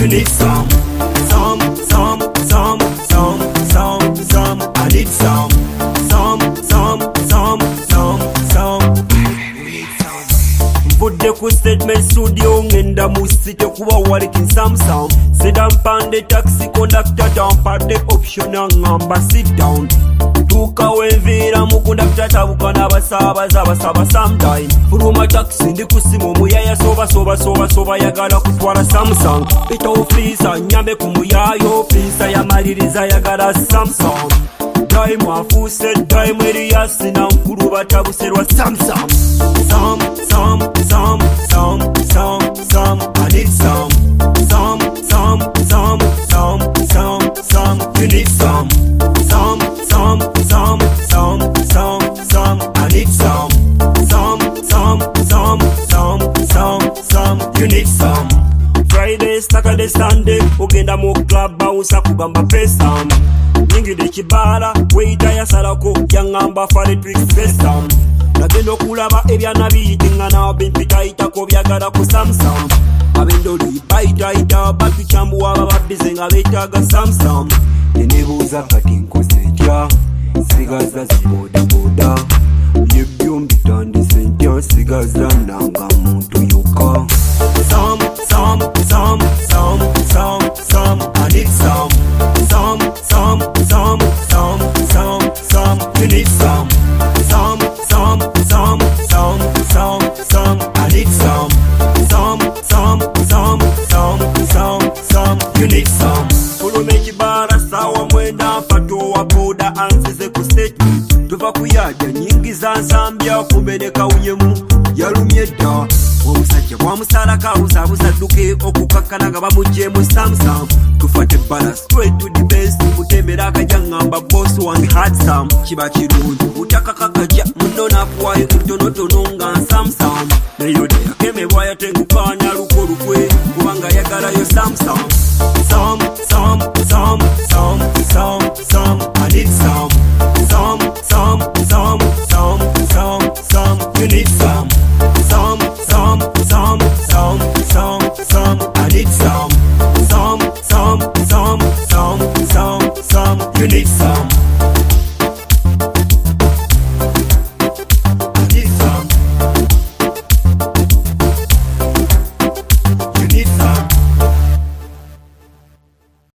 need some. I need some. Mvudde ku statement studio ngenda mu city kuba working some. Sit down pan the taxi conductor down pat the option ngamba sit down. Tuka wenvira mu conductor tabuka n'abasaba sometime. Furuma taxi ndi kusimu muyaya soba yagala kutwala Samsung. Ito officer nyambe ku muyayo officer yamaliriza yagala Samsung. Time afuse time Elias na nkuru batabuserwa Samsung. I need some. You need some. I need some. You need some. Friday, Saturday, Sunday, ugenda mu club bounce kugamba pesa. Nyingi de kibala, waiter yasalako yangamba fare tricks pesa. Nagenda okulaba ebyana biyitingana bimpitayitako byagala ku Samsung. Abendoli bayitayita batukyambuwa bababize nga beetaaga Samsung. Nenebuuza kati nkoze ntya sigaza zibodaboda byebyo mbitandise ntya sigaza nanga muntu yokka. I need some. You need some. I need some. You need some. Fulume kibara sawa mwenda fato wa boda anzize ku statement. Tuva kuyaja nyingi za nsambya kumbeleka unyemu yalumye dda. Omusajja bwamusala kabuzabuza dduke okukakana nga bamugye mu Samsung. Tufate bala straight to the best. Mutembera akajja ngamba boss wange had some. Kiba kirungi butakakakajja muno nakuwayo kutonotono nga Samsung. Nayo yakemebwa yatengukanya luko lukwe kubanga yagalayo Samsung.